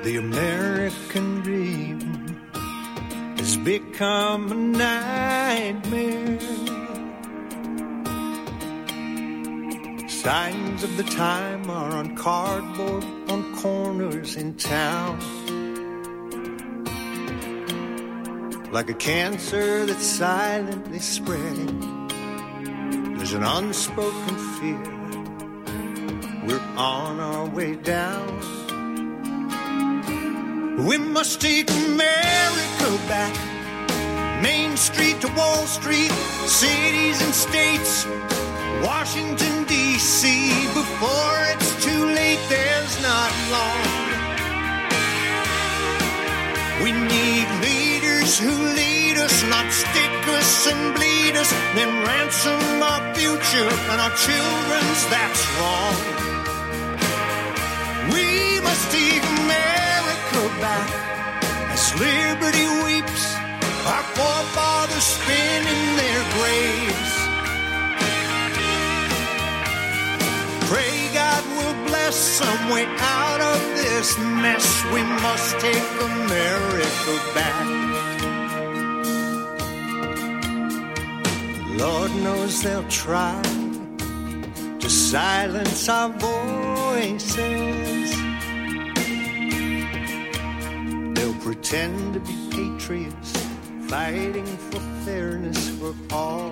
The American dream has become a nightmare. Signs of the time are on cardboard on corners in town. Like a cancer that's silently spreading, there's an unspoken fear. We're on our way down. We must take America back. Main Street to Wall Street, cities and states, Washington, D.C. Before it's too late, there's not long. We need leaders who lead us, not stick us and bleed us, then ransom our future and our children's, that's wrong. We must take America back as liberty weeps, our forefathers spin in their graves. Pray God will bless some way out of this mess. We must take America back. Lord knows they'll try to silence our voices. They'll pretend to be patriots, fighting for fairness for all.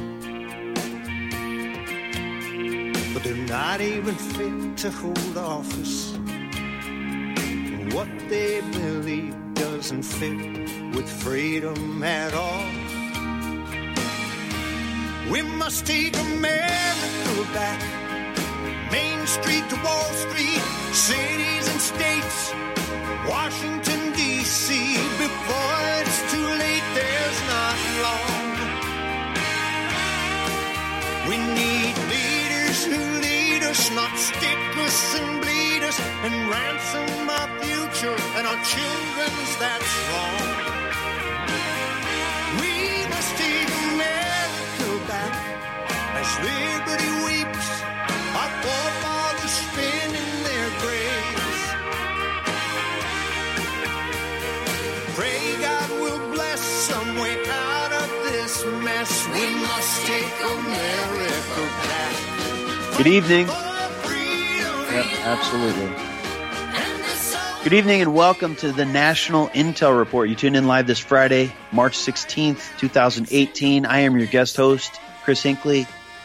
But they're not even fit to hold office. What they believe doesn't fit with freedom at all. We must take America back. Main Street to Wall Street, cities and states, Washington, D.C. Before it's too late, there's not long. We need leaders who lead us, not stick us and bleed us, and ransom our future and our children's, that's wrong. We must take America back as liberty weeps, our forefathers spin in their graves. Pray God will bless some way out of this mess. We must take America back. Good evening. Yep, absolutely. Good evening and welcome to the National Intel Report. You tune in live this Friday, March 16th, 2018. I am your guest host, Chris Hinckley,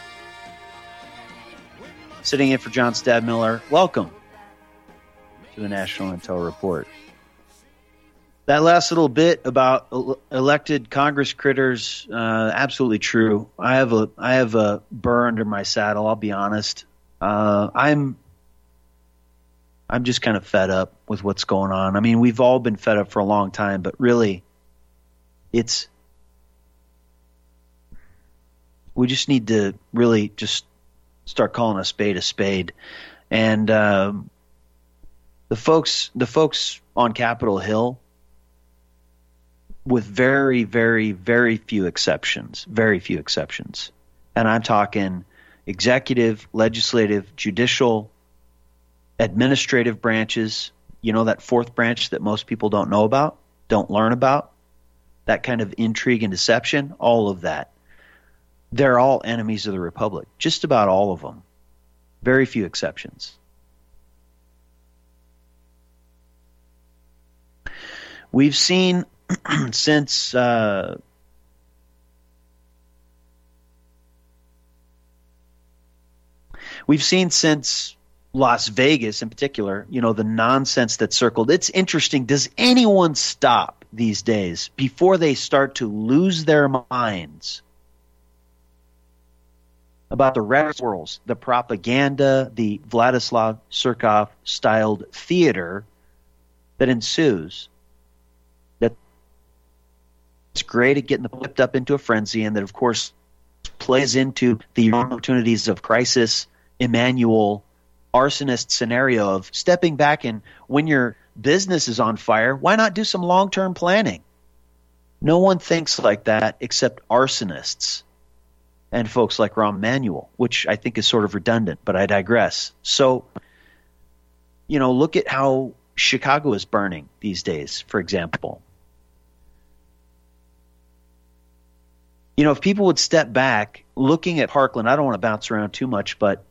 sitting in for John Stadmiller. Welcome to the National Intel Report. That last little bit about elected Congress critters, absolutely true. I have a burr under my saddle. I'll be honest. I'm just kind of fed up with what's going on. I mean, we've all been fed up for a long time, but really, we just need to really just start calling a spade, and the folks on Capitol Hill, with very, very, very few exceptions, and I'm talking executive, legislative, judicial, administrative branches, that fourth branch that most people don't know about, don't learn about, that kind of intrigue and deception, all of that. They're all enemies of the Republic, just about all of them. Very few exceptions. We've seen since Las Vegas in particular, the nonsense that circled. It's interesting. Does anyone stop these days before they start to lose their minds about the red swirls, the propaganda, the Vladislav Surkov-styled theater that ensues? That it's great at getting whipped up into a frenzy, and that, of course, plays into the opportunities of crisis, Emmanuel arsonist scenario of stepping back, and when your business is on fire, why not do some long-term planning? No one thinks like that except arsonists and folks like Rahm Emanuel, which I think is sort of redundant, but I digress. So, look at how Chicago is burning these days, for example. You know, if people would step back looking at Parkland, I don't want to bounce around too much, but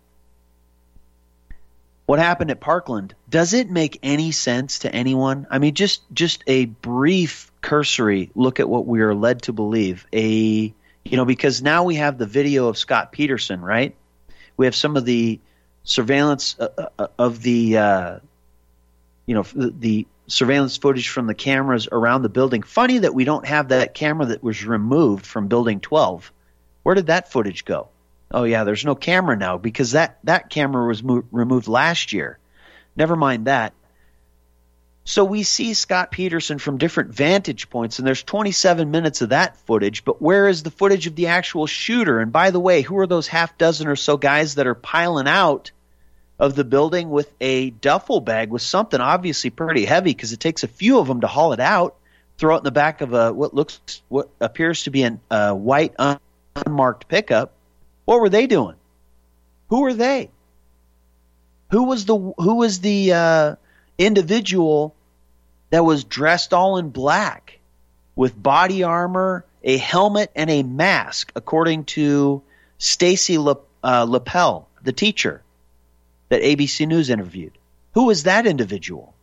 what happened at Parkland, does it make any sense to anyone? I mean, just a brief cursory look at what we are led to believe. Because now we have the video of Scott Peterson, right? We have some of the surveillance of the surveillance footage from the cameras around the building. Funny that we don't have that camera that was removed from Building 12. Where did that footage go? Oh, yeah, there's no camera now because that camera was removed last year. Never mind that. So we see Scott Peterson from different vantage points, and there's 27 minutes of that footage, but where is the footage of the actual shooter? And by the way, who are those half dozen or so guys that are piling out of the building with a duffel bag with something obviously pretty heavy, because it takes a few of them to haul it out, throw it in the back of what appears to be a white unmarked pickup? What were they doing? Who were they? Who was the individual that was dressed all in black with body armor, a helmet, and a mask, according to Stacy Lapel, the teacher that ABC News interviewed? Who was that individual?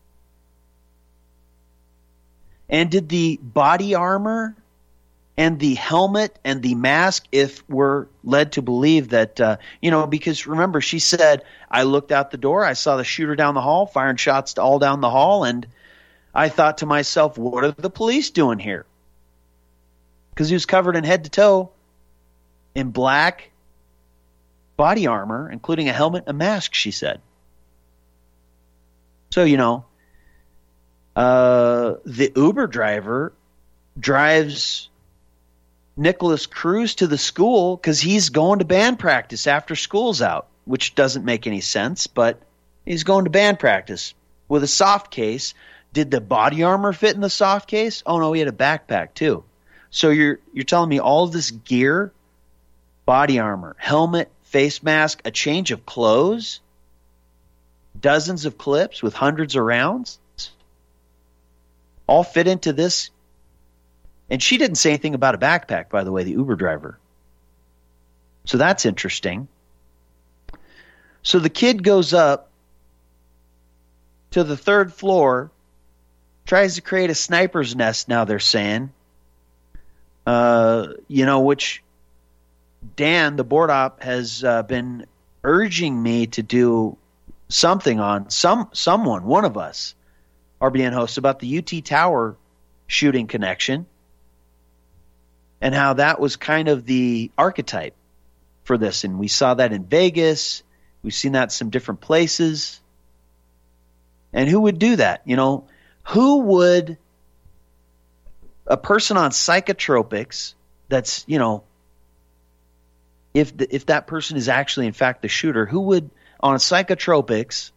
And did the body armor and the helmet and the mask, if we're led to believe that, because remember, she said, I looked out the door, I saw the shooter down the hall, firing shots all down the hall, and I thought to myself, what are the police doing here? Because he was covered in head to toe in black body armor, including a helmet and a mask, she said. So, the Uber driver drives Nicholas Cruz to the school because he's going to band practice after school's out, which doesn't make any sense, but he's going to band practice with a soft case. Did the body armor fit in the soft case? Oh, no, he had a backpack too. So you're telling me all of this gear, body armor, helmet, face mask, a change of clothes, dozens of clips with hundreds of rounds, all fit into this? And she didn't say anything about a backpack, by the way, the Uber driver. So that's interesting. So the kid goes up to the third floor, tries to create a sniper's nest, now they're saying, which Dan, the board op, has been urging me to do something on, someone, one of us, RBN hosts, about the UT Tower shooting connection, and how that was kind of the archetype for this. And we saw that in Vegas. We've seen that in some different places. And who would do that? Who would a person on psychotropics that's, if that person is actually, in fact, the shooter, who would, on psychotropics,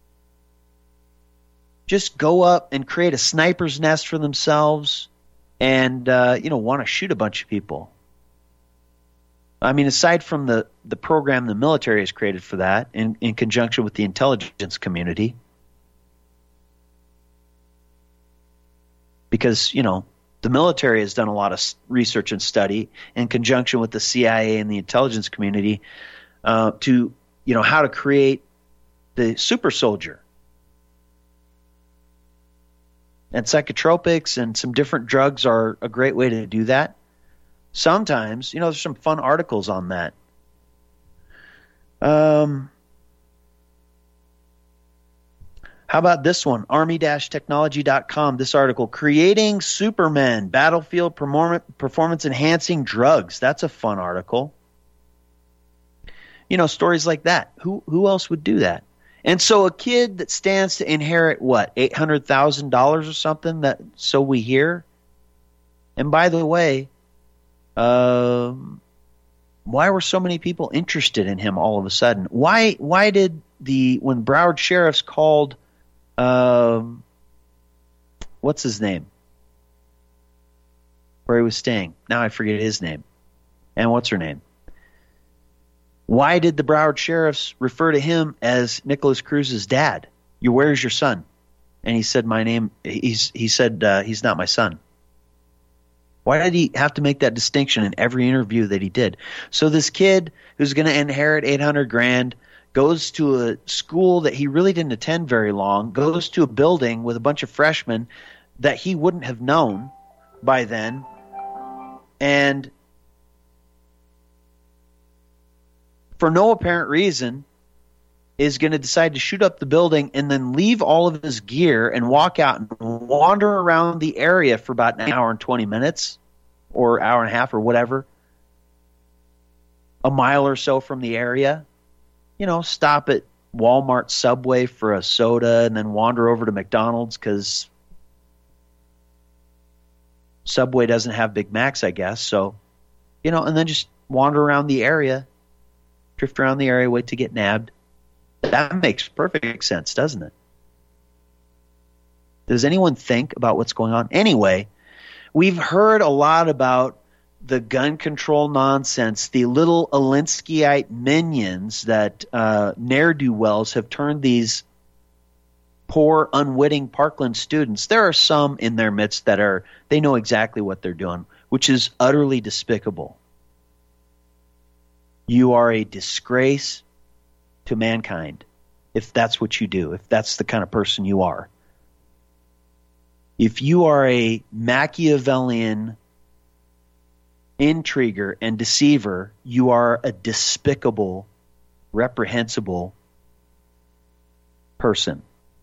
just go up and create a sniper's nest for themselves and, want to shoot a bunch of people? I mean, aside from the program the military has created for that in conjunction with the intelligence community, because, the military has done a lot of research and study in conjunction with the CIA and the intelligence community to, how to create the super soldier. And psychotropics and some different drugs are a great way to do that. Sometimes, there's some fun articles on that. How about this one? Army-technology.com, this article, Creating Supermen, Battlefield Performance-Enhancing Drugs. That's a fun article. Stories like that. Who else would do that? And so a kid that stands to inherit, what, $800,000 or something, so we hear? And by the way, why were so many people interested in him all of a sudden? Why did when Broward sheriffs called, what's his name, where he was staying? Now I forget his name. And what's her name? Why did the Broward sheriffs refer to him as Nicholas Cruz's dad? Where's your son? And he said, he said, he's not my son. Why did he have to make that distinction in every interview that he did? So this kid who's going to inherit $800,000 goes to a school that he really didn't attend very long, goes to a building with a bunch of freshmen that he wouldn't have known by then, and for no apparent reason is going to decide to shoot up the building and then leave all of his gear and walk out and wander around the area for about an hour and 20 minutes or hour and a half or whatever, a mile or so from the area, stop at Walmart, Subway for a soda, and then wander over to McDonald's because Subway doesn't have Big Macs, I guess. So, and then just wander around the area, drift around the area, wait to get nabbed. That makes perfect sense, doesn't it? Does anyone think about what's going on? Anyway, we've heard a lot about the gun control nonsense, the little Alinskyite minions that ne'er-do-wells have turned these poor, unwitting Parkland students. There are some in their midst that they know exactly what they're doing, which is utterly despicable. You are a disgrace to mankind if that's what you do, if that's the kind of person you are. If you are a Machiavellian intriguer and deceiver, you are a despicable, reprehensible person.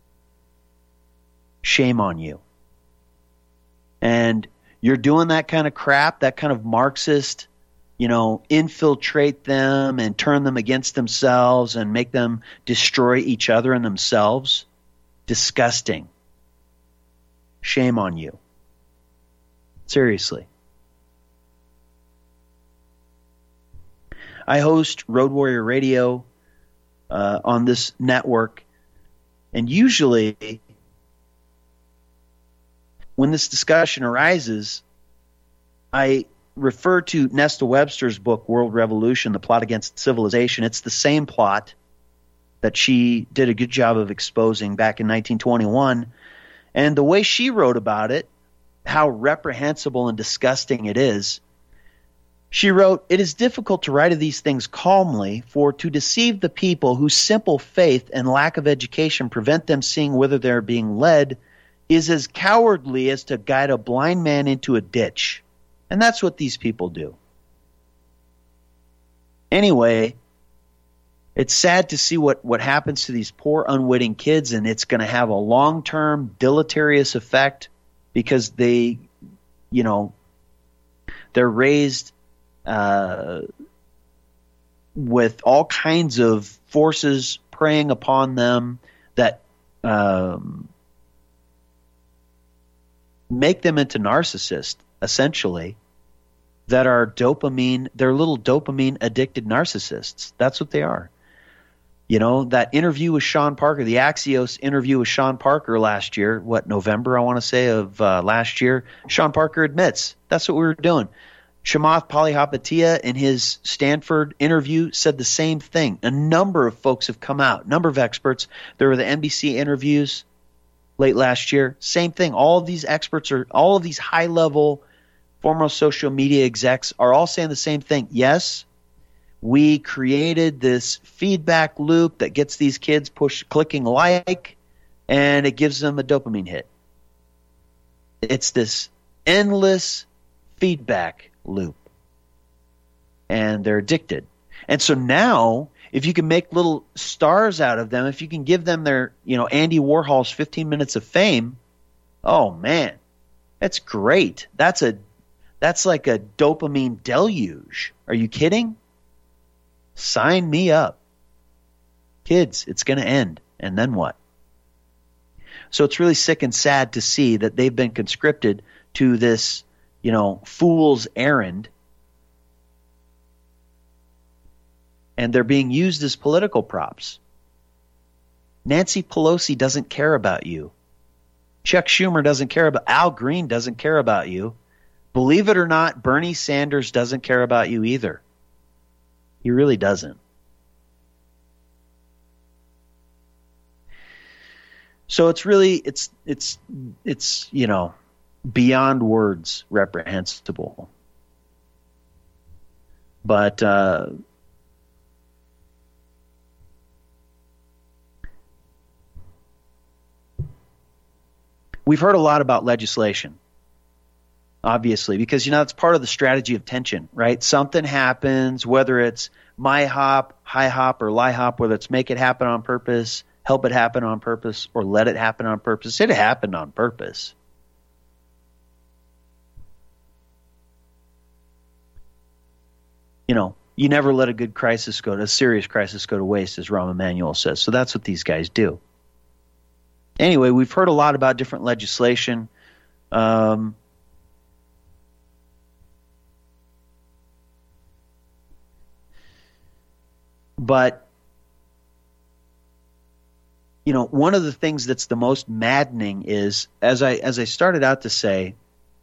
Shame on you. And you're doing that kind of crap, that kind of Marxist, infiltrate them and turn them against themselves and make them destroy each other and themselves. Disgusting. Shame on you. Seriously. I host Road Warrior Radio on this network, and usually when this discussion arises, I refer to Nesta Webster's book, World Revolution, The Plot Against Civilization. It's the same plot that she did a good job of exposing back in 1921. And the way she wrote about it, how reprehensible and disgusting it is, she wrote, "It is difficult to write of these things calmly, for to deceive the people whose simple faith and lack of education prevent them seeing whither they are being led is as cowardly as to guide a blind man into a ditch." And that's what these people do. Anyway, it's sad to see what happens to these poor, unwitting kids, and it's going to have a long-term deleterious effect because they're raised with all kinds of forces preying upon them that make them into narcissists, essentially, that are they're little dopamine addicted narcissists. That's what they are. That interview with Sean Parker, the Axios interview with Sean Parker last year, November, I want to say, of last year, Sean Parker admits that's what we were doing. Chamath Palihapitiya in his Stanford interview said the same thing. A number of folks have come out, a number of experts. There were the NBC interviews late last year. Same thing. All of these experts all of these high-level former social media execs are all saying the same thing. Yes, we created this feedback loop that gets these kids clicking like, and it gives them a dopamine hit. It's this endless feedback loop, and they're addicted. And so now, if you can make little stars out of them, if you can give them their, Andy Warhol's 15 minutes of fame, oh man, that's great. That's like a dopamine deluge. Are you kidding? Sign me up. Kids, it's going to end. And then what? So it's really sick and sad to see that they've been conscripted to this, fool's errand. And they're being used as political props. Nancy Pelosi doesn't care about you. Chuck Schumer doesn't care about Al Green doesn't care about you. Believe it or not, Bernie Sanders doesn't care about you either. He really doesn't. So it's really it's beyond words reprehensible. But we've heard a lot about legislation, obviously, because it's part of the strategy of tension, right? Something happens, whether it's my hop, high hop, or lie hop, whether it's make it happen on purpose, help it happen on purpose, or let it happen on purpose. It happened on purpose. You never let a serious crisis go to waste, as Rahm Emanuel says. So that's what these guys do. Anyway, we've heard a lot about different legislation. But, one of the things that's the most maddening is, as I started out to say,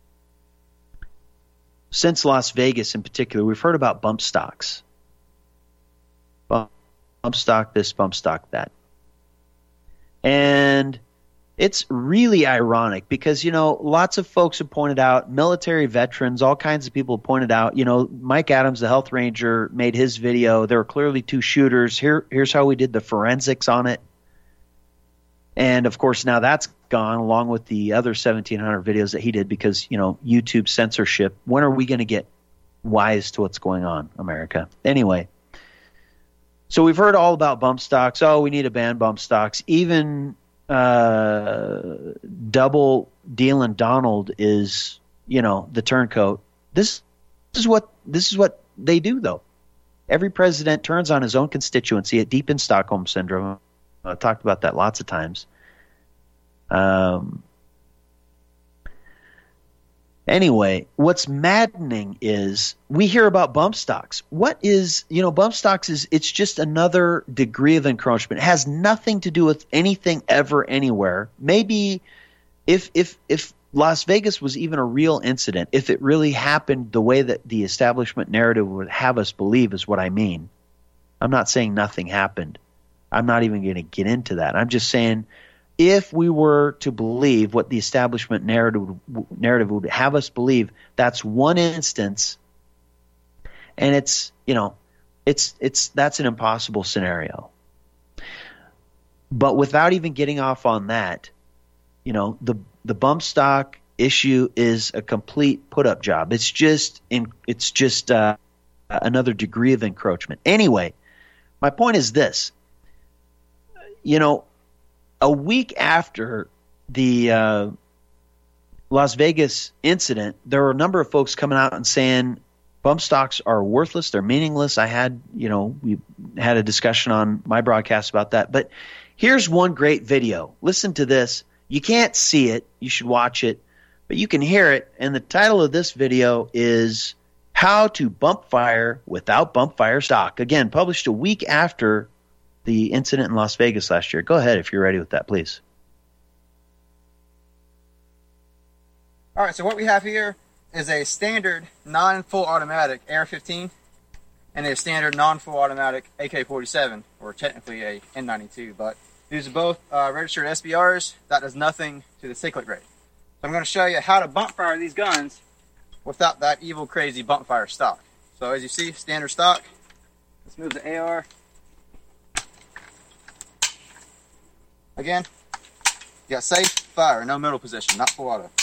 since Las Vegas in particular, we've heard about bump stocks. Bump stock this, bump stock that. And it's really ironic because, lots of folks have pointed out, military veterans, all kinds of people have pointed out, Mike Adams, the health ranger, made his video. There were clearly two shooters. Here's how we did the forensics on it. And, of course, now that's gone along with the other 1,700 videos that he did because, YouTube censorship. When are we going to get wise to what's going on, America? Anyway, so we've heard all about bump stocks. Oh, we need to ban bump stocks. Even double dealing Donald is, the turncoat. This is what they do, though. Every president turns on his own constituency, deep in Stockholm syndrome. I've talked about that lots of times. Anyway, what's maddening is we hear about bump stocks. What is, bump stocks it's just another degree of encroachment. It has nothing to do with anything ever anywhere. Maybe if Las Vegas was even a real incident, if it really happened the way that the establishment narrative would have us believe is what I mean. I'm not saying nothing happened. I'm not even going to get into that. I'm just saying if we were to believe what the establishment narrative would have us believe, that's one instance, and it's that's an impossible scenario. But without even getting off on that, the bump stock issue is a complete put-up job. It's just another degree of encroachment. Anyway, my point is this. A week after the Las Vegas incident, there were a number of folks coming out and saying bump stocks are worthless, they're meaningless. We had a discussion on my broadcast about that. But here's one great video. Listen to this. You can't see it. You should watch it. But you can hear it. And the title of this video is How to Bump Fire Without Bump Fire Stock. Again, published a week after the incident in Las Vegas last year. Go ahead if you're ready with that, please. All right, so what we have here is a standard non-full automatic AR-15 and a standard non-full automatic AK-47, or technically a N92, but these are both registered SBRs. That does nothing to the cyclic rate. So I'm going to show you how to bump fire these guns without that evil, crazy bump fire stock. So as you see, standard stock. Let's move the AR. Again, you got safe, fire, no middle position, not full auto.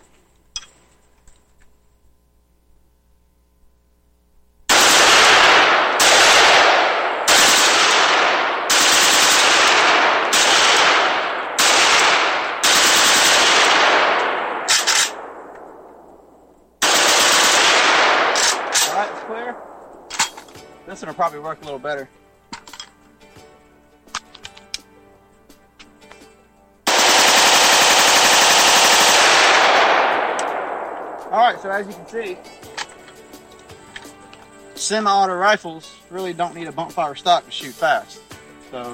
Alright, it's clear. This one will probably work a little better. Alright, so as you can see, semi-auto rifles really don't need a bump fire stock to shoot fast. So,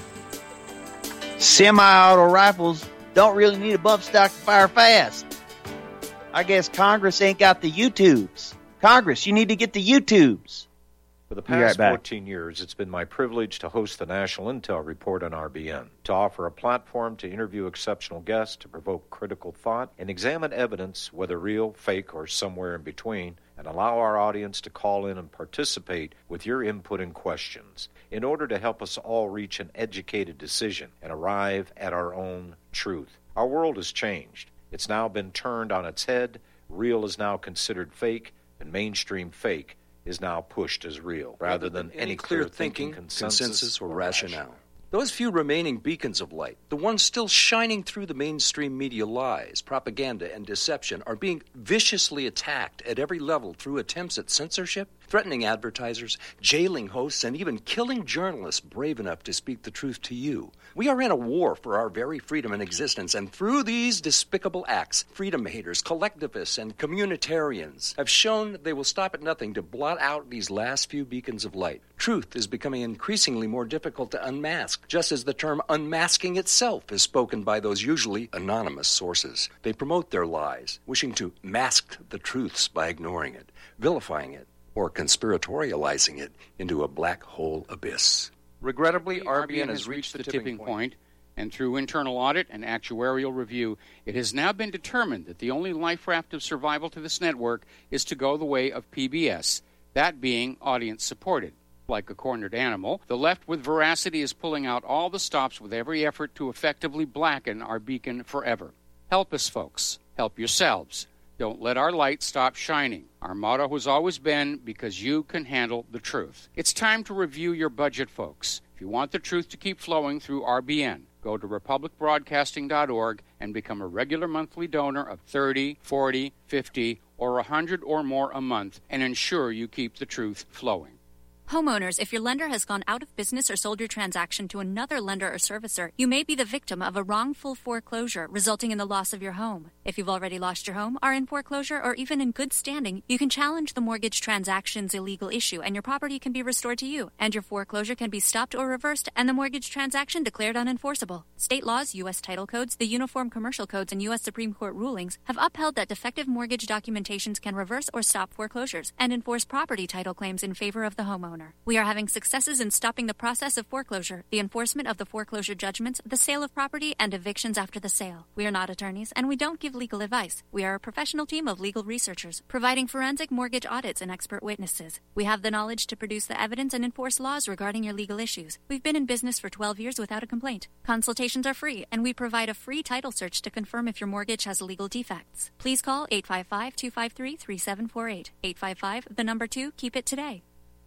semi-auto rifles don't really need a bump stock to fire fast. I guess Congress ain't got the YouTubes. Congress, you need to get the YouTubes. For the past 14 years, it's been my privilege to host the National Intel Report on RBN, to offer a platform to interview exceptional guests, to provoke critical thought, and examine evidence, whether real, fake, or somewhere in between, and allow our audience to call in and participate with your input and questions in order to help us all reach an educated decision and arrive at our own truth. Our world has changed. It's now been turned on its head. Real is now considered fake, and mainstream fake is now pushed as real, rather than any clear thinking, consensus, or rationale. Those few remaining beacons of light, the ones still shining through the mainstream media lies, propaganda, and deception, are being viciously attacked at every level through attempts at censorship, threatening advertisers, jailing hosts, and even killing journalists brave enough to speak the truth to you. We are in a war for our very freedom and existence, and through these despicable acts, freedom haters, collectivists, and communitarians have shown they will stop at nothing to blot out these last few beacons of light. Truth is becoming increasingly more difficult to unmask, just as the term unmasking itself is spoken by those usually anonymous sources. They promote their lies, wishing to mask the truths by ignoring it, vilifying it, or conspiratorializing it into a black hole abyss. Regrettably, RBN has reached the tipping point, and through internal audit and actuarial review, it has now been determined that the only life raft of survival to this network is to go the way of PBS, that being audience-supported. Like a cornered animal, the left with veracity is pulling out all the stops with every effort to effectively blacken our beacon forever. Help us, folks. Help yourselves. Don't let our light stop shining. Our motto has always been, because you can handle the truth. It's time to review your budget, folks. If you want the truth to keep flowing through RBN, go to republicbroadcasting.org and become a regular monthly donor of $30, $40, $50, or $100 or more a month, and ensure you keep the truth flowing. Homeowners, if your lender has gone out of business or sold your transaction to another lender or servicer, you may be the victim of a wrongful foreclosure resulting in the loss of your home. If you've already lost your home, are in foreclosure, or even in good standing, you can challenge the mortgage transaction's illegal issue and your property can be restored to you, and your foreclosure can be stopped or reversed and the mortgage transaction declared unenforceable. State laws, U.S. title codes, the Uniform Commercial Codes, and U.S. Supreme Court rulings have upheld that defective mortgage documentations can reverse or stop foreclosures and enforce property title claims in favor of the homeowner. We are having successes in stopping the process of foreclosure, the enforcement of the foreclosure judgments, the sale of property, and evictions after the sale. We are not attorneys, and we don't give legal advice. We are a professional team of legal researchers, providing forensic mortgage audits and expert witnesses. We have the knowledge to produce the evidence and enforce laws regarding your legal issues. We've been in business for 12 years without a complaint. Consultations are free, and we provide a free title search to confirm if your mortgage has legal defects. Please call 855-253-3748. 855, the number 2, keep it today.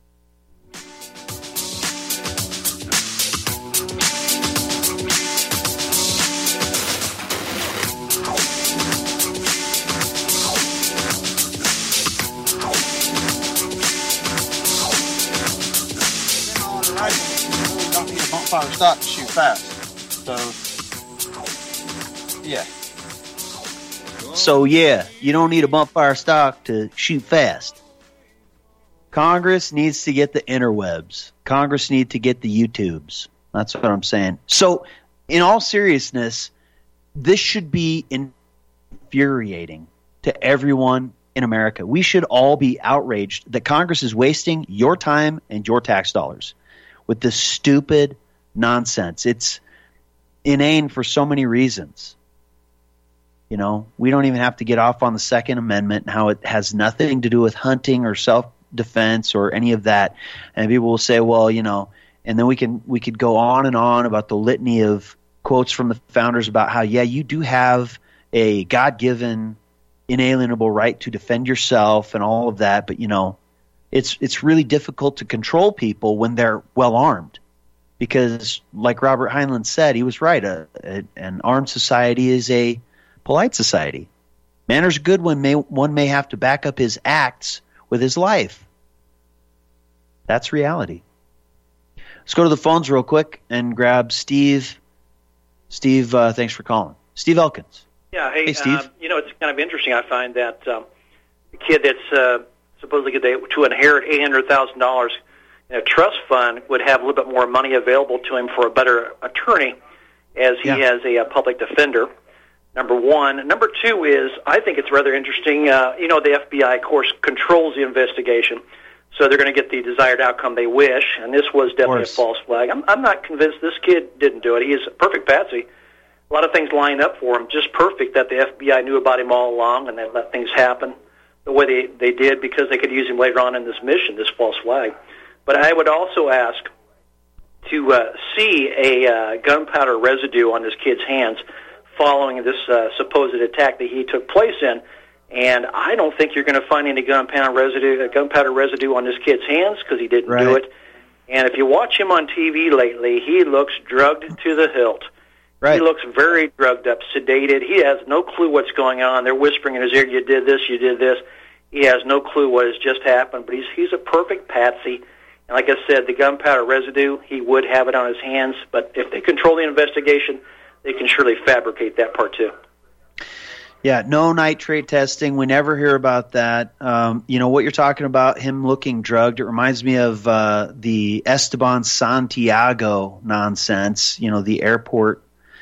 Don't need a bump fire stock to shoot fast. So yeah, you don't need a bump fire stock to shoot fast. Congress needs to get the interwebs. Congress needs to get the YouTubes. That's what I'm saying. So, in all seriousness, this should be infuriating to everyone in America. We should all be outraged that Congress is wasting your time and your tax dollars with this stupid nonsense. It's inane for so many reasons. You know, we don't even have to get off on the Second Amendment and how it has nothing to do with hunting or self-defense or any of that. And people will say, well, you know, and then we could go on and on about the litany of quotes from the founders about how, yeah, you do have a God-given inalienable right to defend yourself and all of that, but, you know, it's really difficult to control people when they're well armed, because, like Robert Heinlein said, he was right. An armed society is a polite society. Manners are good when one may have to back up his acts with his life. That's reality. Let's go to the phones real quick and grab Steve. Steve, thanks for calling. Steve Elkins. Yeah, hey Steve. You know, it's kind of interesting. I find that the kid that's supposedly to inherit $800,000 in a trust fund would have a little bit more money available to him for a better attorney, as he has a public defender. Number one. Number two is, I think it's rather interesting. You know, the FBI, of course, controls the investigation. so they're going to get the desired outcome they wish, and this was definitely a false flag. I'm not convinced this kid didn't do it. He is a perfect patsy. A lot of things lined up for him, just perfect that the FBI knew about him all along and they let things happen the way they did because they could use him later on in this mission, this false flag. But I would also ask to see a gunpowder residue on this kid's hands following this supposed attack that he took place in. And I don't think you're going to find any gunpowder residue on this kid's hands because he didn't do it. And if you watch him on TV lately, he looks drugged to the hilt. Right. He looks very drugged up, sedated. He has no clue what's going on. They're whispering in his ear, you did this, you did this. He has no clue what has just happened, but he's a perfect patsy. And like I said, the gunpowder residue, he would have it on his hands, but if they control the investigation, they can surely fabricate that part too. Yeah, no nitrate testing. We never hear about that. You know, what you're talking about, him looking drugged, it reminds me of the Esteban Santiago nonsense, you know, the airport,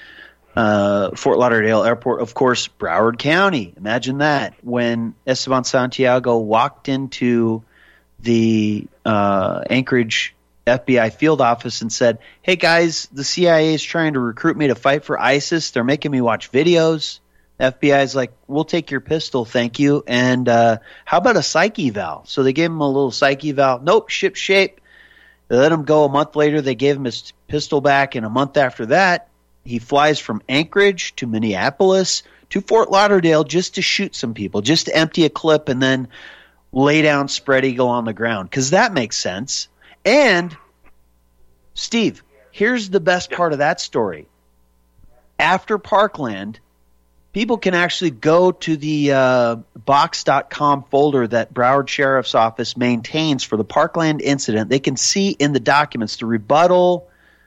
Fort Lauderdale Airport, of course, Broward County. Imagine that. When Esteban Santiago walked into the Anchorage FBI field office and said, hey, guys, the CIA is trying to recruit me to fight for ISIS. They're making me watch videos. FBI is like, we'll take your pistol, thank you. And how about a psych eval? So they gave him a little psych eval. Nope, ship shape. They let him go. A month later, they gave him his pistol back. And a month after that, he flies from Anchorage to Minneapolis to Fort Lauderdale just to shoot some people, just to empty a clip and then lay down spread eagle on the ground. Because that makes sense. And, Steve, here's the best part of that story. After Parkland, people can actually go to the box.com folder that Broward Sheriff's Office maintains for the Parkland incident. They can see in the documents the rebuttal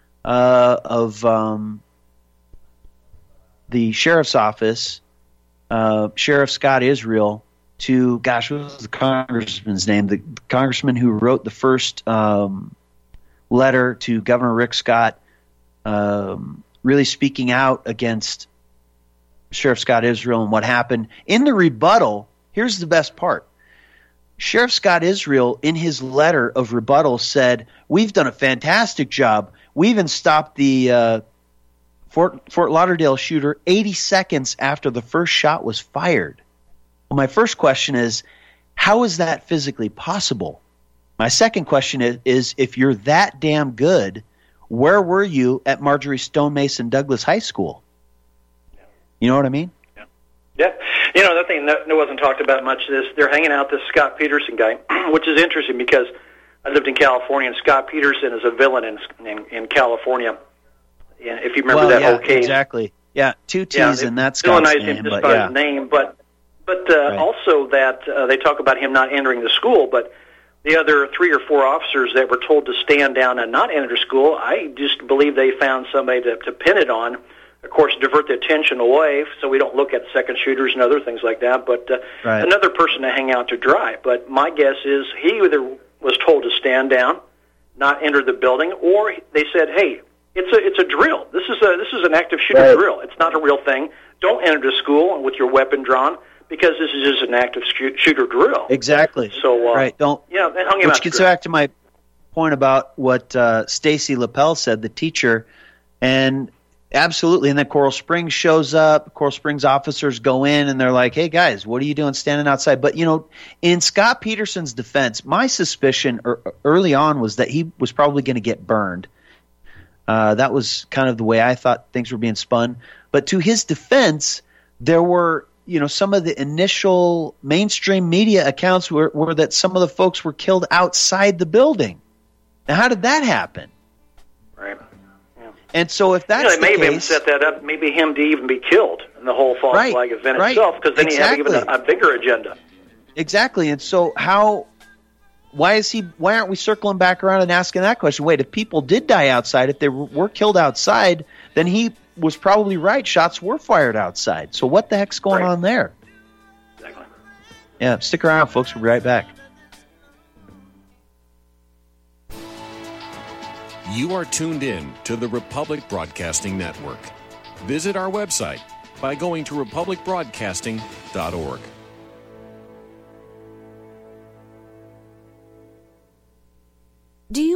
of the Sheriff's Office, Sheriff Scott Israel, to, gosh, what was the congressman's name? The congressman who wrote the first letter to Governor Rick Scott, really speaking out against Sheriff Scott Israel and what happened. In the rebuttal, here's the best part. Sheriff Scott Israel, in his letter of rebuttal, said, we've done a fantastic job. We even stopped the Fort Lauderdale shooter 80 seconds after the first shot was fired. Well, my first question is, how is that physically possible? My second question is if you're that damn good, where were you at Marjorie Stone Mason Douglas High School? You know what I mean? Yeah. You know, that thing that wasn't talked about much is they're hanging out this Scott Peterson guy, which is interesting because I lived in California, and Scott Peterson is a villain in California. Yeah, if you remember that whole case. Exactly. Yeah, two T's and that's Scott's name. Him just by his name, but right. Also that they talk about him not entering the school, but the other 3 or 4 officers that were told to stand down and not enter school, I just believe they found somebody to pin it on. Of course, divert the attention away so we don't look at second shooters and other things like that, but another person to hang out to dry. But my guess is he either was told to stand down, not enter the building, or they said, hey, it's a drill. This is an active shooter drill. It's not a real thing. Don't enter the school with your weapon drawn because this is just an active shooter drill. Exactly. So don't. Yeah, they hung him out. Which gets back to my point about what Stacy Lapel said, the teacher, and absolutely. And then Coral Springs shows up. Coral Springs officers go in and they're like, hey, guys, what are you doing standing outside? But, you know, in Scott Peterson's defense, my suspicion early on was that he was probably going to get burned. That was kind of the way I thought things were being spun. But to his defense, there were, you know, some of the initial mainstream media accounts were that some of the folks were killed outside the building. Now, how did that happen? Right. And so if that's they may have even set that up, maybe him to even be killed in the whole false flag event itself, because then he had even a bigger agenda. Exactly. And so why aren't we circling back around and asking that question? Wait, if people did die outside, if they were killed outside, then he was probably right. Shots were fired outside. So what the heck's going on there? Exactly. Yeah, stick around, folks. We'll be right back. You are tuned in to the Republic Broadcasting Network. Visit our website by going to republicbroadcasting.org.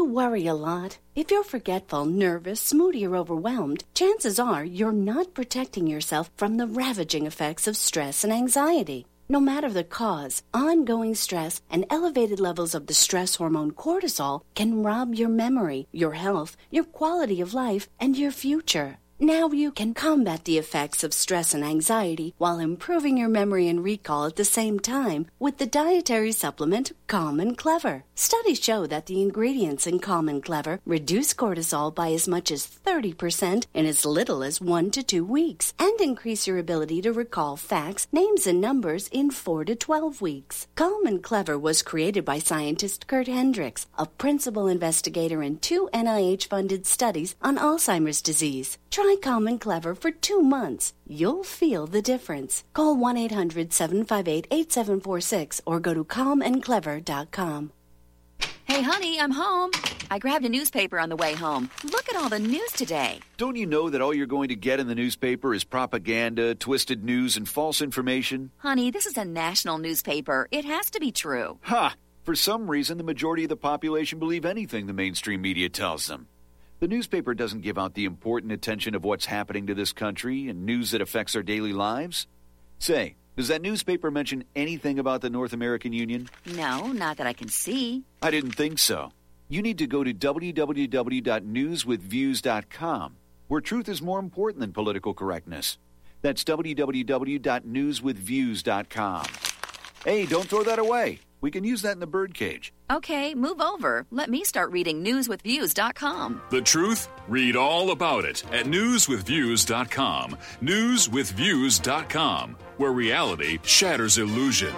worry a lot? If you're forgetful, nervous, moody, or overwhelmed, chances are you're not protecting yourself from the ravaging effects of stress and anxiety. No matter the cause, ongoing stress and elevated levels of the stress hormone cortisol can rob your memory, your health, your quality of life, and your future. Now you can combat the effects of stress and anxiety while improving your memory and recall at the same time with the dietary supplement Calm and Clever. Studies show that the ingredients in Calm and Clever reduce cortisol by as much as 30% in as little as 1 to 2 weeks and increase your ability to recall facts, names, and numbers in 4 to 12 weeks. Calm and Clever was created by scientist Kurt Hendricks, a principal investigator in 2 NIH-funded studies on Alzheimer's disease. Try Calm and Clever for 2 months. You'll feel the difference. Call 1-800-758-8746 or go to calmandclever.com. Hey, honey, I'm home. I grabbed a newspaper on the way home. Look at all the news today. Don't you know that all you're going to get in the newspaper is propaganda, twisted news, and false information? Honey, this is a national newspaper. It has to be true. Ha! For some reason, the majority of the population believe anything the mainstream media tells them. The newspaper doesn't give out the important attention of what's happening to this country and news that affects our daily lives. Say, does that newspaper mention anything about the North American Union? No, not that I can see. I didn't think so. You need to go to www.newswithviews.com, where truth is more important than political correctness. That's www.newswithviews.com. Hey, don't throw that away. We can use that in the birdcage. Okay, move over. Let me start reading newswithviews.com. The truth? Read all about it at newswithviews.com. Newswithviews.com, where reality shatters illusion.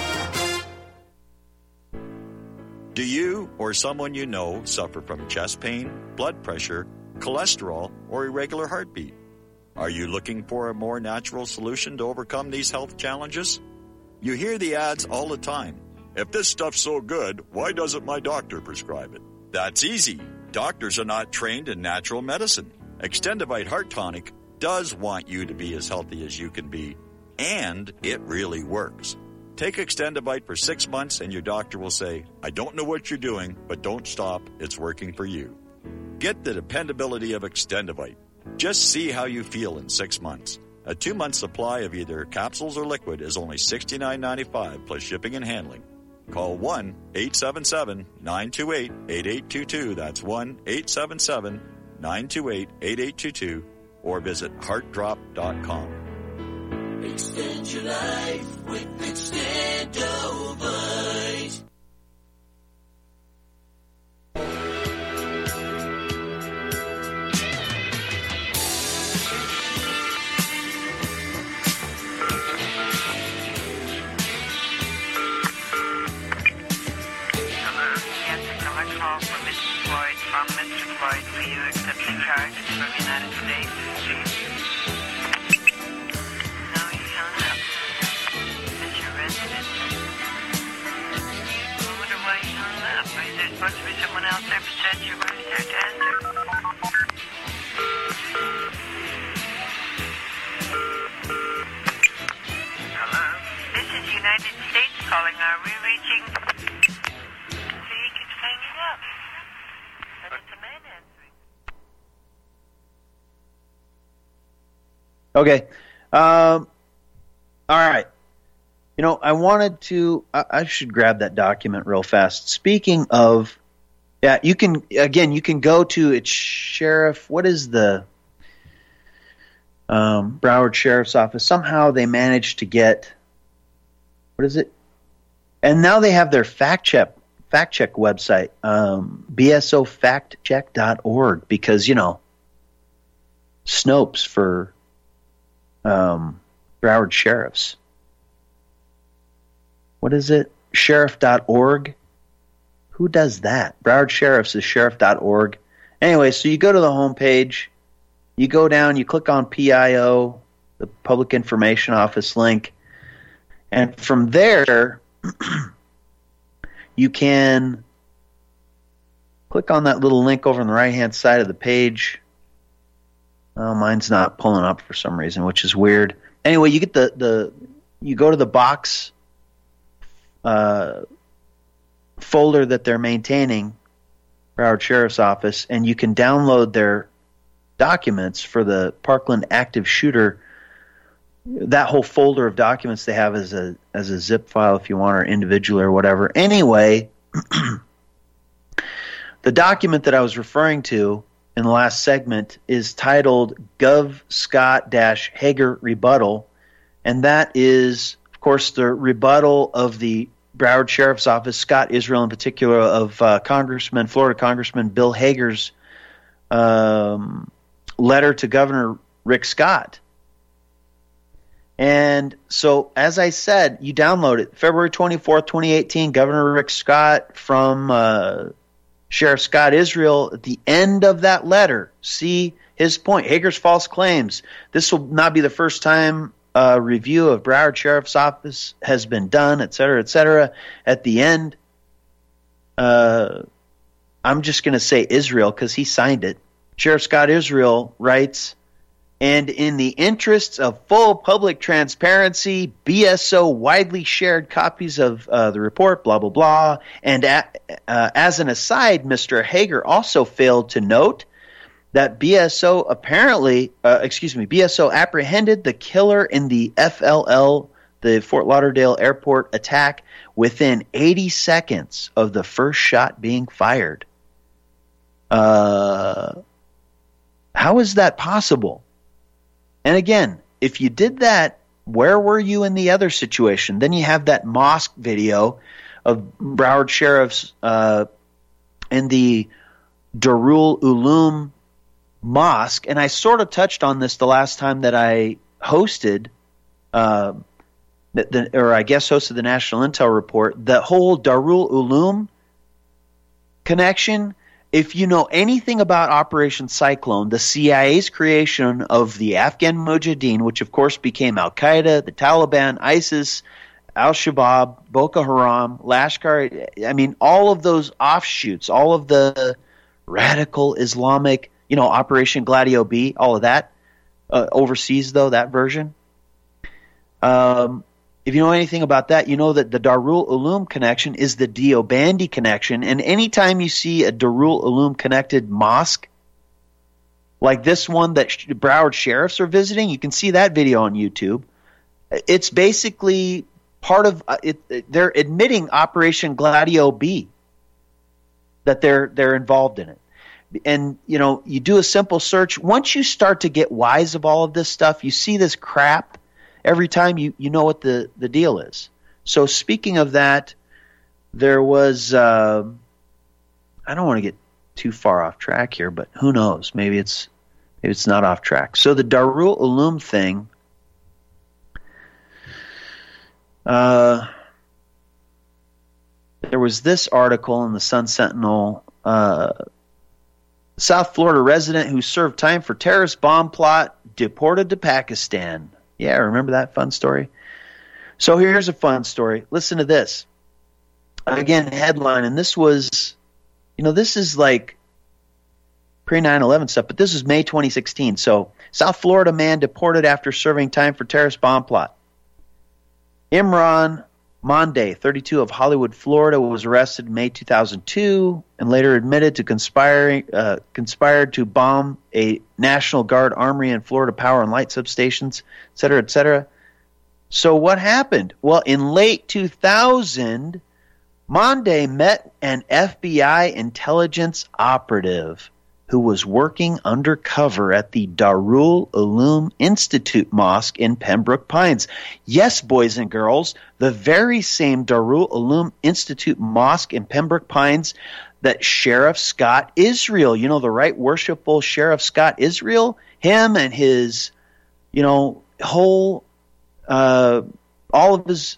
Do you or someone you know suffer from chest pain, blood pressure, cholesterol, or irregular heartbeat? Are you looking for a more natural solution to overcome these health challenges? You hear the ads all the time. If this stuff's so good, why doesn't my doctor prescribe it? That's easy. Doctors are not trained in natural medicine. Extendivite Heart Tonic does want you to be as healthy as you can be, and it really works. Take Extendivite for 6 months and your doctor will say, I don't know what you're doing, but don't stop. It's working for you. Get the dependability of Extendivite. Just see how you feel in 6 months. A 2-month supply of either capsules or liquid is only $69.95 plus shipping and handling. Call 1-877-928-8822. That's 1-877-928-8822. Or visit heartdrop.com. Extend your life with Extendovite. Are you accepting charges from the United States? No, you hung up. Is your resident? I wonder why you hung up. Is there supposed to be someone else there besides you right there to answer? Hello? This is United States calling. Are we reaching? See, he keeps hanging up. But it's a man answering. Okay. All right. You know, I wanted to, I should grab that document real fast. Speaking of, yeah, you can go to its sheriff. What is the Broward Sheriff's Office? Somehow they managed to get, what is it? And now they have their fact check website, bsofactcheck.org, because, you know, Snopes for Broward sheriffs. What is it? Sheriff.org? Who does that? Broward Sheriffs is sheriff.org. Anyway, so you go to the homepage, you go down, you click on PIO, the Public Information Office link, and from there, you can click on that little link over on the right-hand side of the page. Oh, mine's not pulling up for some reason, which is weird. Anyway, you get you go to the box folder that they're maintaining, Broward Sheriff's Office, and you can download their documents for the Parkland active shooter. That whole folder of documents they have as a zip file if you want, or individual or whatever. Anyway, the document that I was referring to in the last segment is titled Gov Scott-Hager Rebuttal, and that is, of course, the rebuttal of the Broward Sheriff's Office, Scott Israel in particular, of Florida Congressman Bill Hager's letter to Governor Rick Scott. And so, as I said, you download it. February 24th, 2018, Governor Rick Scott from Sheriff Scott Israel. At the end of that letter, see his point. Hager's false claims. This will not be the first time a review of Broward Sheriff's Office has been done, et cetera, et cetera. At the end, I'm just going to say Israel because he signed it. Sheriff Scott Israel writes, and in the interests of full public transparency, BSO widely shared copies of the report, blah, blah, blah. And as an aside, Mr. Hager also failed to note that BSO apprehended the killer in the FLL, the Fort Lauderdale Airport attack, within 80 seconds of the first shot being fired. How is that possible? And again, if you did that, where were you in the other situation? Then you have that mosque video of Broward sheriffs in the Darul Uloom Mosque, and I sort of touched on this the last time that I hosted, hosted the National Intel Report. The whole Darul Uloom connection. If you know anything about Operation Cyclone, the CIA's creation of the Afghan Mujahideen, which of course became Al-Qaeda, the Taliban, ISIS, Al-Shabaab, Boko Haram, Lashkar, I mean, all of those offshoots, all of the radical Islamic, Operation Gladio B, all of that, overseas though, that version. If you know anything about that, you know that the Darul Uloom connection is the Deobandi connection. And anytime you see a Darul Uloom connected mosque, like this one that Broward sheriffs are visiting, you can see that video on YouTube. It's basically part of they're admitting Operation Gladio B, that they're involved in it. And, you do a simple search. Once you start to get wise of all of this stuff, you see this crap. Every time you know what the deal is. So speaking of that, there was I don't want to get too far off track here, but who knows? Maybe it's not off track. So the Darul Uloom thing, there was this article in the Sun Sentinel, South Florida resident who served time for terrorist bomb plot deported to Pakistan. Yeah, remember that fun story? So here's a fun story. Listen to this. Again, headline, and this was, this is like pre-9/11 stuff, but this is May 2016. So South Florida man deported after serving time for terrorist bomb plot. Imran Monday, 32, of Hollywood, Florida, was arrested in May 2002 and later admitted to conspired to bomb a National Guard armory and Florida power and light substations, et cetera, et cetera. So what happened? Well, in late 2000, Monday met an FBI intelligence operative who was working undercover at the Darul Uloom Institute Mosque in Pembroke Pines. Yes, boys and girls, the very same Darul Uloom Institute Mosque in Pembroke Pines that Sheriff Scott Israel, the right worshipful Sheriff Scott Israel, him and his, whole, all of his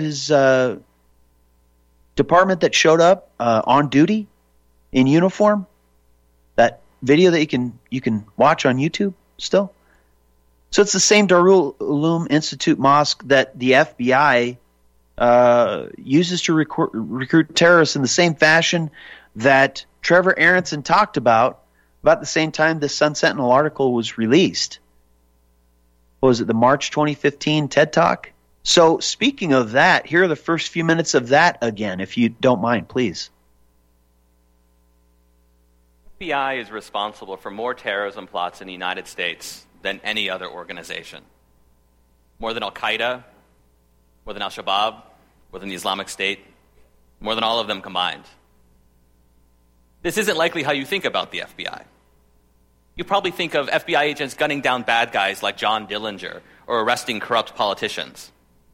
department that showed up on duty in uniform. That video that you can watch on YouTube still. So it's the same Darul Uloom Institute Mosque that the FBI uses to recruit terrorists in the same fashion that Trevor Aronson talked about the same time the Sun Sentinel article was released. What was it, the March 2015 TED Talk? So speaking of that, here are the first few minutes of that again, if you don't mind, please. The FBI is responsible for more terrorism plots in the United States than any other organization. More than Al-Qaeda, more than Al-Shabaab, more than the Islamic State, more than all of them combined. This isn't likely how you think about the FBI. You probably think of FBI agents gunning down bad guys like John Dillinger or arresting corrupt politicians.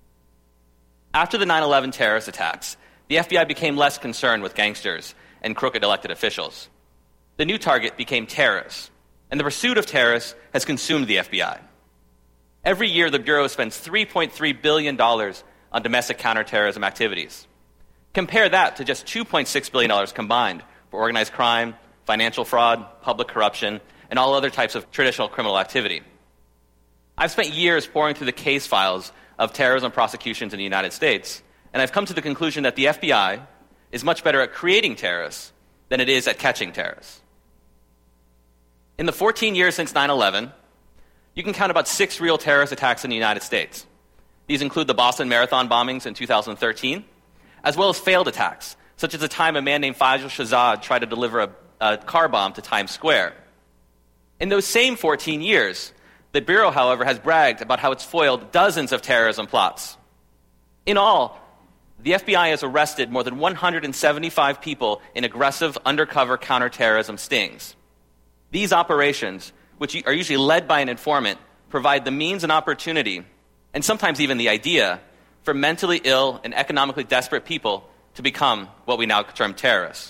After the 9/11 terrorist attacks, the FBI became less concerned with gangsters and crooked elected officials. The new target became terrorists, and the pursuit of terrorists has consumed the FBI. Every year, the Bureau spends $3.3 billion on domestic counterterrorism activities. Compare that to just $2.6 billion combined for organized crime, financial fraud, public corruption, and all other types of traditional criminal activity. I've spent years poring through the case files of terrorism prosecutions in the United States, and I've come to the conclusion that the FBI is much better at creating terrorists than it is at catching terrorists. In the 14 years since 9/11, you can count about 6 real terrorist attacks in the United States. These include the Boston Marathon bombings in 2013, as well as failed attacks, such as the time a man named Fajr Shahzad tried to deliver a car bomb to Times Square. In those same 14 years, the Bureau, however, has bragged about how it's foiled dozens of terrorism plots. In all, the FBI has arrested more than 175 people in aggressive undercover counterterrorism stings. These operations, which are usually led by an informant, provide the means and opportunity, and sometimes even the idea, for mentally ill and economically desperate people to become what we now term terrorists.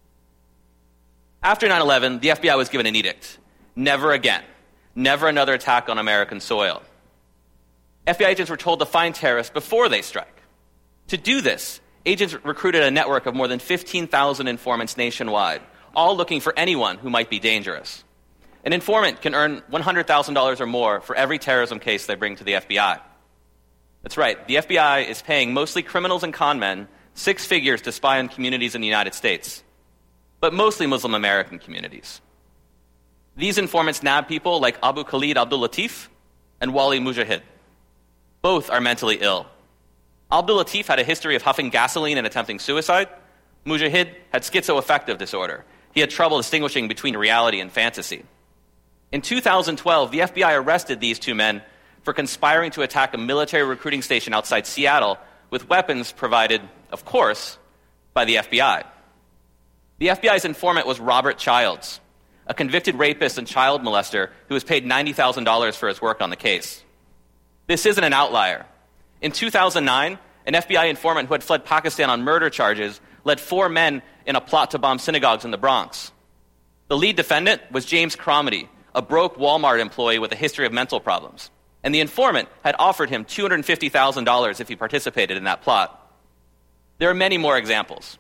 After 9/11, the FBI was given an edict. Never again. Never another attack on American soil. FBI agents were told to find terrorists before they strike. To do this, agents recruited a network of more than 15,000 informants nationwide, all looking for anyone who might be dangerous. An informant can earn $100,000 or more for every terrorism case they bring to the FBI. That's right, the FBI is paying mostly criminals and con men 6 figures to spy on communities in the United States, but mostly Muslim American communities. These informants nab people like Abu Khalid Abdul Latif and Wali Mujahid. Both are mentally ill. Abdul Latif had a history of huffing gasoline and attempting suicide. Mujahid had schizoaffective disorder. He had trouble distinguishing between reality and fantasy. In 2012, the FBI arrested these 2 men for conspiring to attack a military recruiting station outside Seattle with weapons provided, of course, by the FBI. The FBI's informant was Robert Childs, a convicted rapist and child molester who was paid $90,000 for his work on the case. This isn't an outlier. In 2009, an FBI informant who had fled Pakistan on murder charges led 4 men in a plot to bomb synagogues in the Bronx. The lead defendant was James Cromedy, a broke Walmart employee with a history of mental problems, and the informant had offered him $250,000 if he participated in that plot. There are many more examples.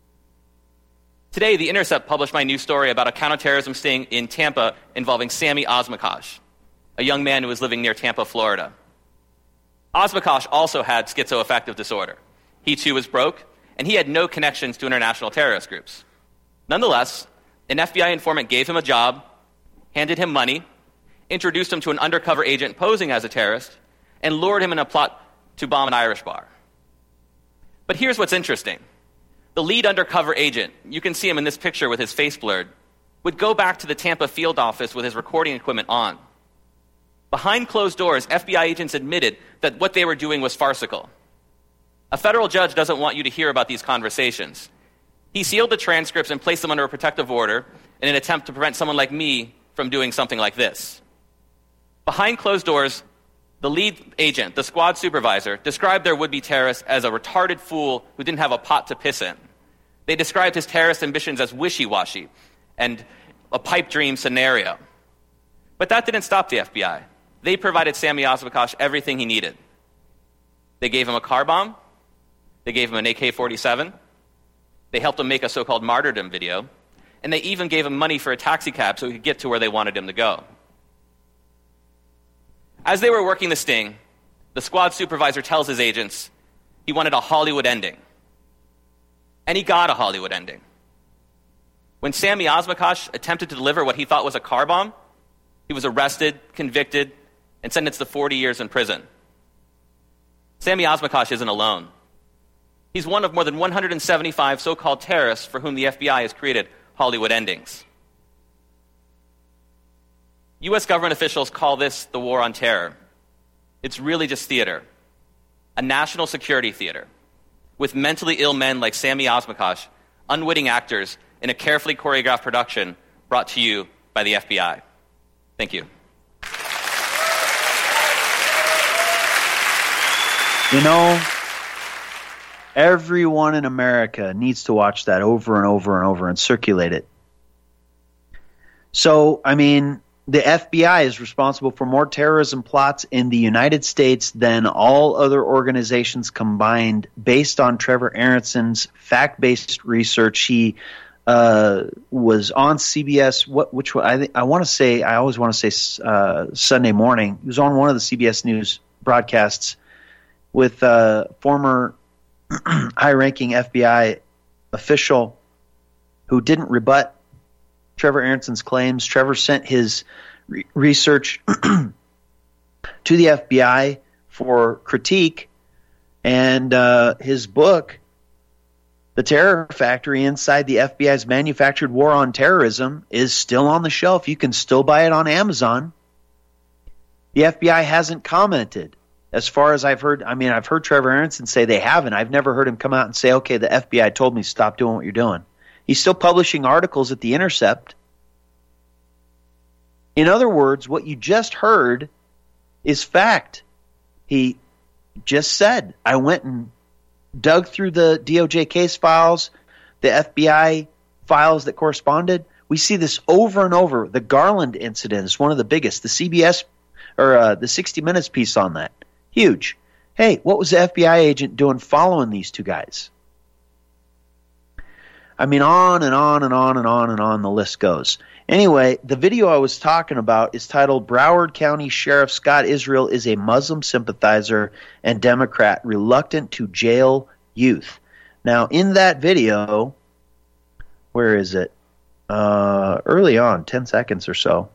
Today, The Intercept published my new story about a counterterrorism sting in Tampa involving Sammy Osmakash, a young man who was living near Tampa, Florida. Osmakash also had schizoaffective disorder. He too was broke, and he had no connections to international terrorist groups. Nonetheless, an FBI informant gave him a job, handed him money, introduced him to an undercover agent posing as a terrorist, and lured him in a plot to bomb an Irish bar. But here's what's interesting. The lead undercover agent, you can see him in this picture with his face blurred, would go back to the Tampa field office with his recording equipment on. Behind closed doors, FBI agents admitted that what they were doing was farcical. A federal judge doesn't want you to hear about these conversations. He sealed the transcripts and placed them under a protective order in an attempt to prevent someone like me from doing something like this. Behind closed doors, the lead agent, the squad supervisor, described their would-be terrorist as a retarded fool who didn't have a pot to piss in. They described his terrorist ambitions as wishy-washy and a pipe dream scenario. But that didn't stop the FBI. They provided Sammy Osmakash everything he needed. They gave him a car bomb. They gave him an AK-47. They helped him make a so-called martyrdom video. And they even gave him money for a taxi cab so he could get to where they wanted him to go. As they were working the sting, the squad supervisor tells his agents he wanted a Hollywood ending. And he got a Hollywood ending. When Sammy Osmakash attempted to deliver what he thought was a car bomb, he was arrested, convicted, and sentenced to 40 years in prison. Sammy Osmakash isn't alone. He's one of more than 175 so-called terrorists for whom the FBI has created Hollywood endings. U.S. government officials call this the war on terror. It's really just theater, a national security theater, with mentally ill men like Sami Osmakash, unwitting actors in a carefully choreographed production brought to you by the FBI. Thank you. You know, everyone in America needs to watch that over and over and over and circulate it. So, I mean, the FBI is responsible for more terrorism plots in the United States than all other organizations combined, based on Trevor Aaronson's fact-based research. He was on CBS. Which one? I want to say. I always want to say Sunday morning. He was on one of the CBS News broadcasts with former high-ranking FBI official who didn't rebut Trevor Aaronson's claims. Trevor sent his research to the FBI for critique, and his book, The Terror Factory Inside the FBI's Manufactured War on Terrorism, is still on the shelf. You can still buy it on Amazon. The FBI hasn't commented. As far as I've heard, I mean, I've heard Trevor Aronson say they haven't. I've never heard him come out and say, okay, the FBI told me stop doing what you're doing. He's still publishing articles at The Intercept. In other words, what you just heard is fact. He just said, I went and dug through the DOJ case files, the FBI files that corresponded. We see this over and over. The Garland incident is one of the biggest. The CBS or the 60 Minutes piece on that. Huge. Hey, what was the FBI agent doing following these two guys? I mean, on and on and on and on and on the list goes. Anyway, the video I was talking about is titled Broward County Sheriff Scott Israel is a Muslim sympathizer and Democrat reluctant to jail youth. Now, in that video, where is it? Early on, 10 seconds or so,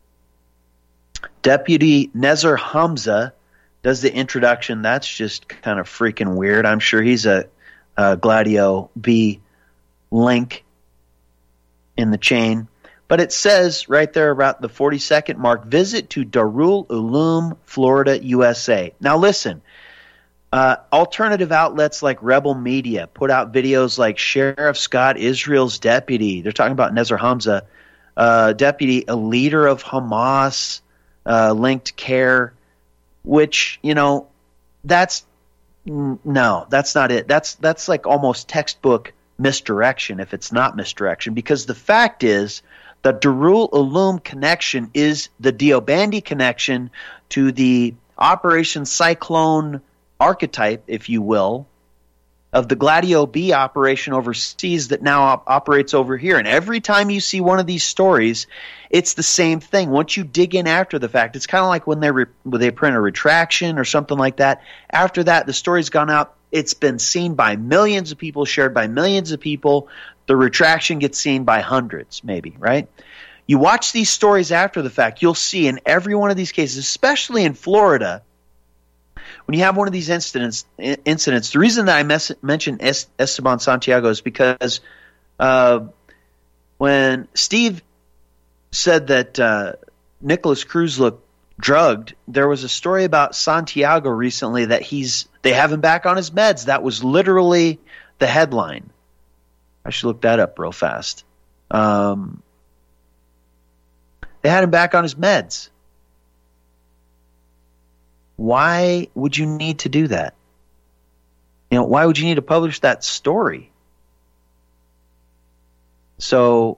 Deputy Nezer Hamza does the introduction. That's just kind of freaking weird. I'm sure he's a Gladio B link in the chain. But it says right there about the 40-second mark, visit to Darul Uloom, Florida, USA. Now listen, alternative outlets like Rebel Media put out videos like Sheriff Scott Israel's deputy. They're talking about Nezer Hamza, deputy, a leader of Hamas, linked care, which, you know, that's not it. That's like almost textbook misdirection if it's not misdirection, because the fact is the Darul Uloom connection is the Deobandi connection to the Operation Cyclone archetype, if you will, of the Gladio B operation overseas that now operates over here. And every time you see one of these stories, it's the same thing. Once you dig in after the fact, it's kind of like when they print a retraction or something like that. After that, the story's gone out. It's been seen by millions of people, shared by millions of people. The retraction gets seen by hundreds, maybe, right? You watch these stories after the fact, you'll see in every one of these cases, especially in Florida, when you have one of these incidents, the reason that I mentioned Esteban Santiago is because when Steve said that Nicholas Cruz looked drugged, there was a story about Santiago recently that they have him back on his meds. That was literally the headline. I should look that up real fast. They had him back on his meds. Why would you need to do that? You know, why would you need to publish that story? So,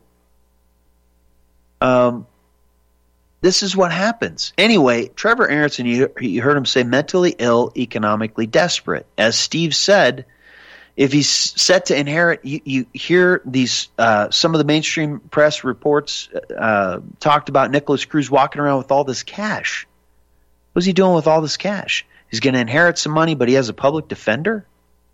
this is what happens. Anyway, Trevor Aronson, you heard him say mentally ill, economically desperate. As Steve said, if he's set to inherit, you hear these, some of the mainstream press reports talked about Nicholas Cruz walking around with all this cash. What's he doing with all this cash? He's going to inherit some money, but he has a public defender?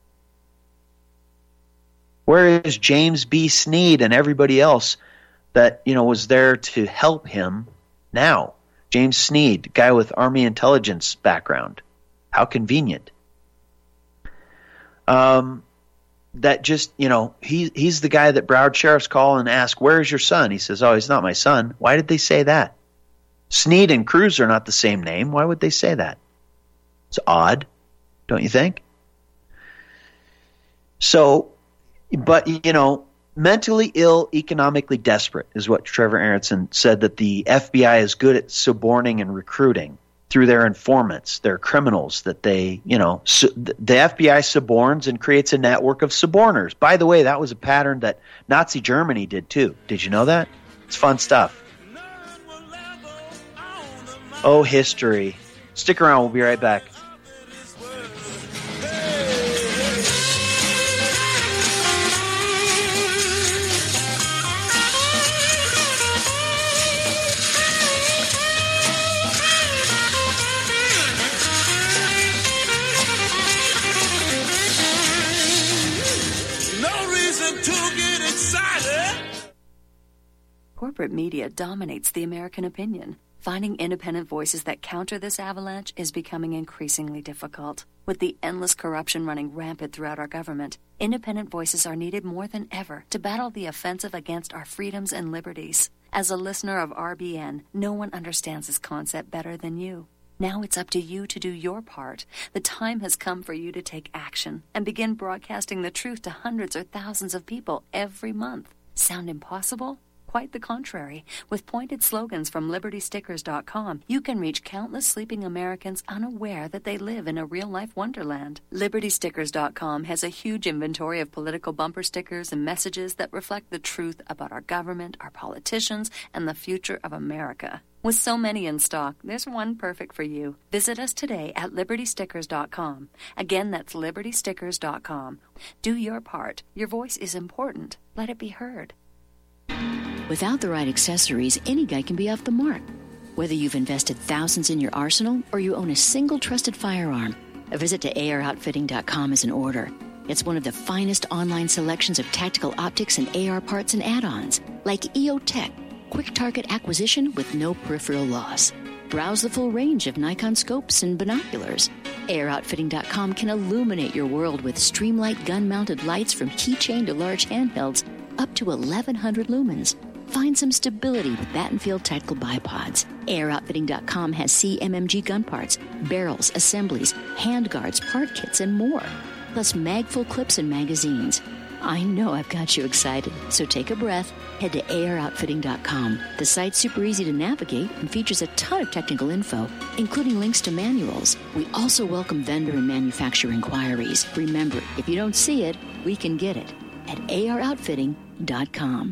Where is James B. Sneed and everybody else that, you know, was there to help him now? James Sneed, guy with Army intelligence background. How convenient. That just, you know, he's the guy that Broward sheriffs call and ask, where's your son? He says, oh, he's not my son. Why did they say that? Snead and Cruz are not the same name. Why would they say that? It's odd, don't you think? So, but, mentally ill, economically desperate is what Trevor Aronson said, that the FBI is good at suborning and recruiting through their informants, their criminals, that they, the FBI suborns and creates a network of suborners. By the way, that was a pattern that Nazi Germany did too. Did you know that? It's fun stuff. Oh, history. Stick around. We'll be right back. Corporate media dominates the American opinion. Finding independent voices that counter this avalanche is becoming increasingly difficult. With the endless corruption running rampant throughout our government, independent voices are needed more than ever to battle the offensive against our freedoms and liberties. As a listener of RBN, no one understands this concept better than you. Now it's up to you to do your part. The time has come for you to take action and begin broadcasting the truth to hundreds or thousands of people every month. Sound impossible? Quite the contrary. With pointed slogans from LibertyStickers.com, you can reach countless sleeping Americans unaware that they live in a real-life wonderland. LibertyStickers.com has a huge inventory of political bumper stickers and messages that reflect the truth about our government, our politicians, and the future of America. With so many in stock, there's one perfect for you. Visit us today at LibertyStickers.com. Again, that's LibertyStickers.com. Do your part. Your voice is important. Let it be heard. Without the right accessories, any guy can be off the mark. Whether you've invested thousands in your arsenal or you own a single trusted firearm, a visit to AROutfitting.com is in order. It's one of the finest online selections of tactical optics and AR parts and add-ons, like EOTech, quick target acquisition with no peripheral loss. Browse the full range of Nikon scopes and binoculars. AROutfitting.com can illuminate your world with Streamlight gun-mounted lights from keychain to large handhelds, up to 1,100 lumens. Find some stability with Battenfield Tactical Bipods. AROutfitting.com has CMMG gun parts, barrels, assemblies, handguards, part kits, and more. Plus mag-full clips and magazines. I know I've got you excited, so take a breath. Head to AROutfitting.com. The site's super easy to navigate and features a ton of technical info, including links to manuals. We also welcome vendor and manufacturer inquiries. Remember, if you don't see it, we can get it at AROutfitting.com.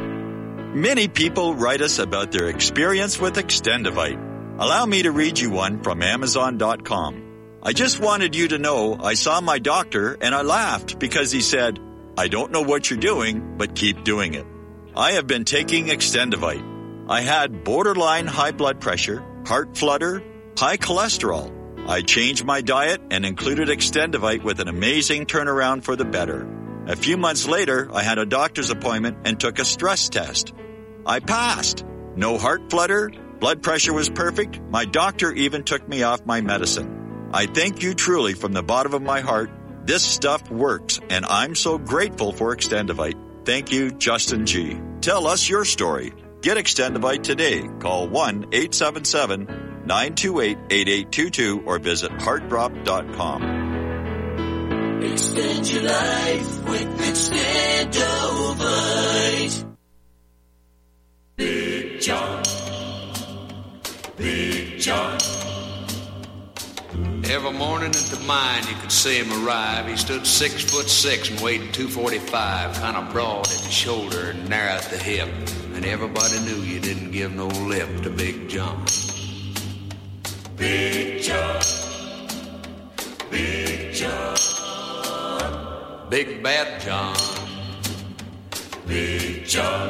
Many people write us about their experience with Extendivite. Allow me to read you one from Amazon.com. I just wanted you to know I saw my doctor and I laughed because he said, "I don't know what you're doing, but keep doing it." I have been taking Extendivite. I had borderline high blood pressure, heart flutter, high cholesterol. I changed my diet and included Extendivite with an amazing turnaround for the better. A few months later, I had a doctor's appointment and took a stress test. I passed. No heart flutter, blood pressure was perfect. My doctor even took me off my medicine. I thank you truly from the bottom of my heart. This stuff works, and I'm so grateful for Extendivite. Thank you, Justin G. Tell us your story. Get Extendivite today. Call 1-877-928-8822 or visit heartdrop.com. Extend your life with Extendivite. Big John. Big John. Every morning at the mine you could see him arrive. He stood 6'6" and weighed 245, kind of broad at the shoulder and narrow at the hip. And everybody knew you didn't give no lip to Big John. Big John. Big John. Big Bad John. Big John.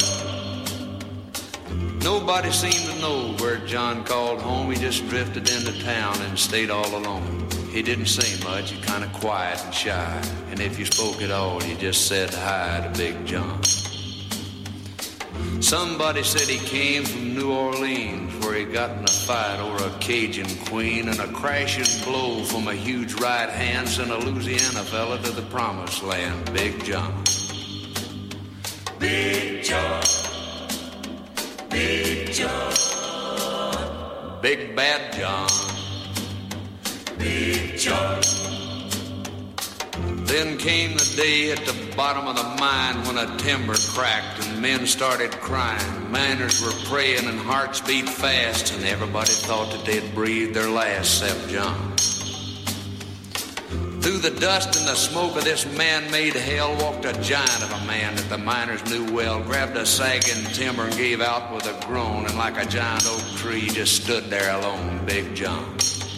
Nobody seemed to know where John called home. He just drifted into town and stayed all alone. He didn't say much, he kind of quiet and shy. And if you spoke at all, you just said hi to Big John. Somebody said he came from New Orleans, where he got in a fight over a Cajun queen, and a crashing blow from a huge right hand sent a Louisiana fella to the promised land. Big John. Big John. Big John. Big Bad John. Big John. Then came the day at the bottom of the mine when a timber cracked and men started crying. Miners were praying and hearts beat fast, and everybody thought that they'd breathed their last except John. Through the dust and the smoke of this man-made hell walked a giant of a man that the miners knew well, grabbed a sagging timber and gave out with a groan, and like a giant oak tree just stood there alone, Big John.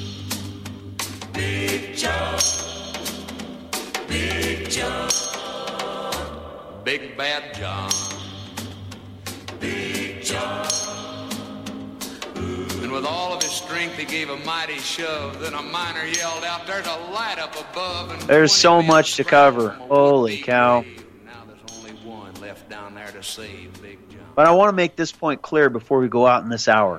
Big John. Big John. Big Bad John. Big John. And with all of his strength, he gave a mighty shove. Then a miner yelled out, "There's a light up above." And there's so much to cover. Holy cow. Now there's only one left down there to save Big John. But I want to make this point clear before we go out in this hour.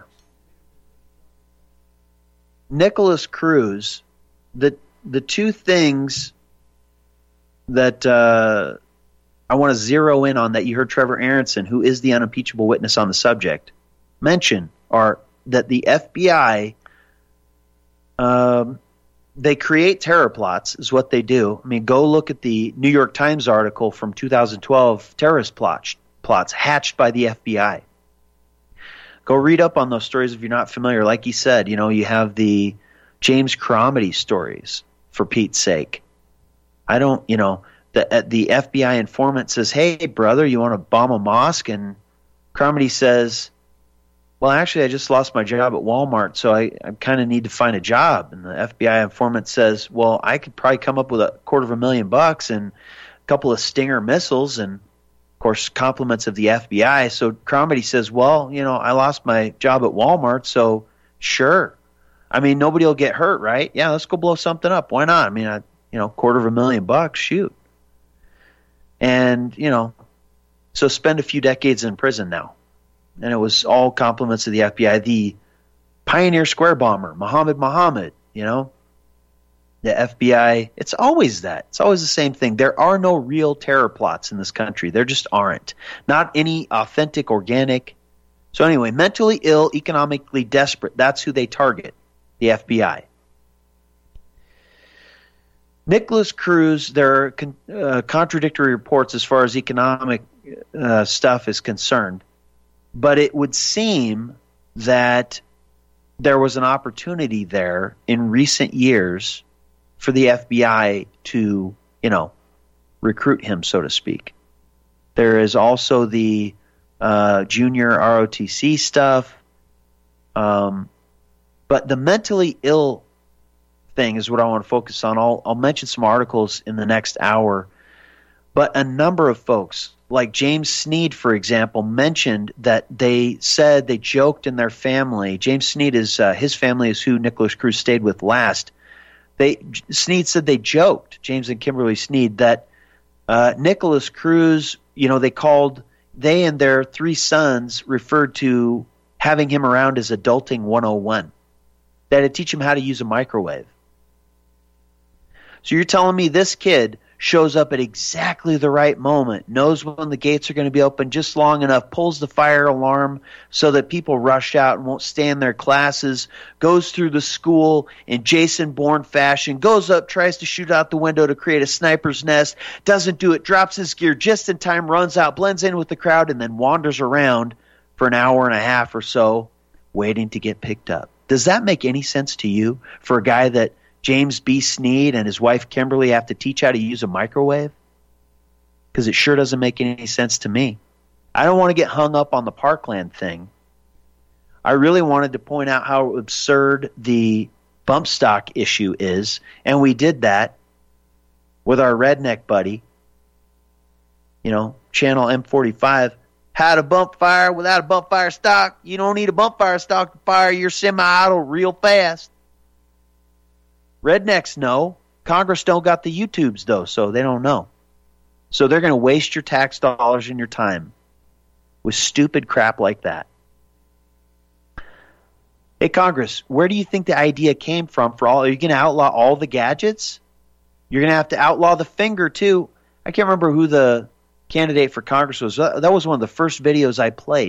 Nicholas Cruz, the two things that I want to zero in on that you heard Trevor Aronson, who is the unimpeachable witness on the subject, mention are that the FBI, they create terror plots, is what they do. I mean, go look at the New York Times article from 2012, terrorist plots hatched by the FBI. Go read up on those stories if you're not familiar. Like he said, you have the James Cromedy stories, for Pete's sake. I don't, the FBI informant says, "Hey, brother, you want to bomb a mosque?" And Cromedy says, "Well, actually, I just lost my job at Walmart, so I kind of need to find a job." And the FBI informant says, "Well, I could probably come up with $250,000 and a couple of Stinger missiles," and, of course, compliments of the FBI. So Cromedy says, "Well, I lost my job at Walmart, so sure. I mean, nobody will get hurt, right? Yeah, let's go blow something up. Why not? I mean, $250,000, shoot." And, so spend a few decades in prison now. And it was all compliments of the FBI. The Pioneer Square bomber, Muhammad, the FBI, it's always that. It's always the same thing. There are no real terror plots in this country. There just aren't. Not any authentic, organic. So anyway, mentally ill, economically desperate, that's who they target, the FBI. Nicholas Cruz, there are contradictory reports as far as economic stuff is concerned. But it would seem that there was an opportunity there in recent years for the FBI to, recruit him, so to speak. There is also the junior ROTC stuff. But the mentally ill thing is what I want to focus on. I'll mention some articles in the next hour. But a number of folks, like James Sneed, for example, mentioned that they said they joked in their family. James Sneed is his family is who Nicholas Cruz stayed with last. Sneed said they joked, James and Kimberly Sneed, that Nicholas Cruz, they and their three sons referred to having him around as adulting 101. They had to teach him how to use a microwave. So you're telling me this kid shows up at exactly the right moment, knows when the gates are going to be open just long enough, pulls the fire alarm so that people rush out and won't stay in their classes, goes through the school in Jason Bourne fashion, goes up, tries to shoot out the window to create a sniper's nest, doesn't do it, drops his gear just in time, runs out, blends in with the crowd, and then wanders around for an hour and a half or so waiting to get picked up. Does that make any sense to you for a guy that James B. Sneed and his wife Kimberly have to teach how to use a microwave? Because it sure doesn't make any sense to me. I don't want to get hung up on the Parkland thing. I really wanted to point out how absurd the bump stock issue is, and we did that with our redneck buddy, Channel M45. How to bump fire without a bump fire stock. You don't need a bump fire stock to fire your semi-auto real fast. Rednecks know. Congress don't got the YouTubes, though, so they don't know. So they're going to waste your tax dollars and your time with stupid crap like that. Hey, Congress, where do you think the idea came from for all? Are you going to outlaw all the gadgets? You're going to have to outlaw the finger, too. I can't remember who the candidate for Congress was. That was one of the first videos I played.